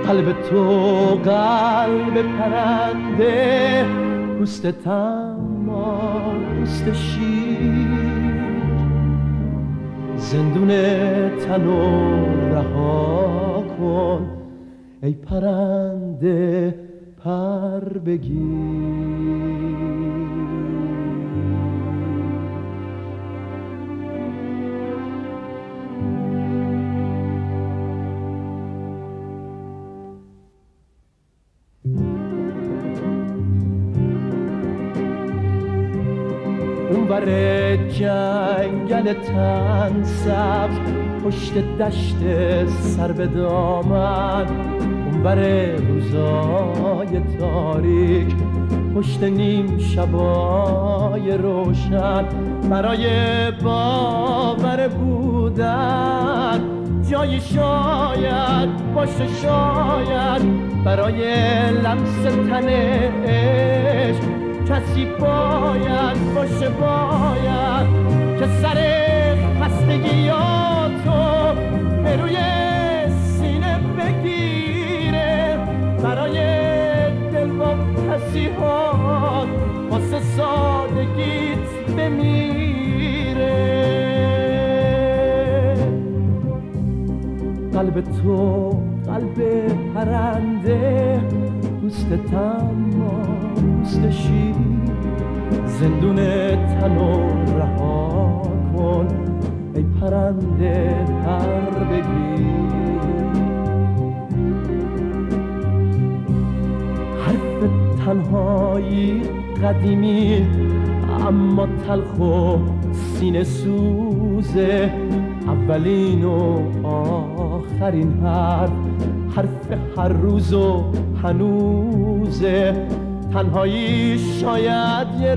قلب تو قلب پرنده، پوست تمام پوست شیر، زندون تنو رها کن ای پرنده پر بگیر. اونور جنگل تن سبز پشت دشت سر به دامن، اونور روزای تاریک پشت نیم شبای روشن، برای باور بودن جایی شاید باشه، شاید برای لمس تن عشق کسی باید باشه، باید که سر خستگیاتو به روی سینه بگیره، برای دلواپسی‌هات واسه سادگیت بمیره. قلب تو قلب پرنده، پوست تمام پوست شیر، زندون تنو رها کن ای پرنده پر بگیر. حرف تنهایی قدیمی اما تلخ و سینه سوزه، اولین و آخرین حرف هر روز و هنوزه. تنهایی شاید یه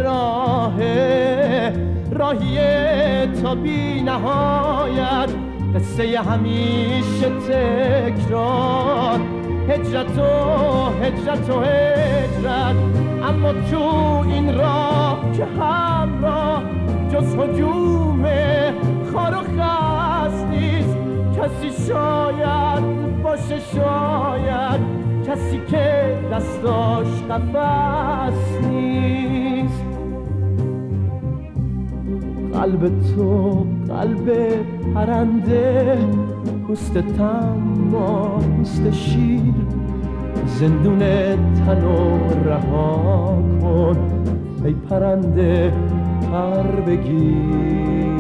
راهیه تا بی نهایت، قصه همیشه تکرار، هجرت و هجرت. اما تو این راه که همراه جز هجوم خار و خس نیست، کسی شاید باشه، شاید کسی که دستاش قفس نیست. قلب تو قلب پرنده، پوست تمام پوست شیر، زندون تنو رها کن ای پرنده پر بگیر.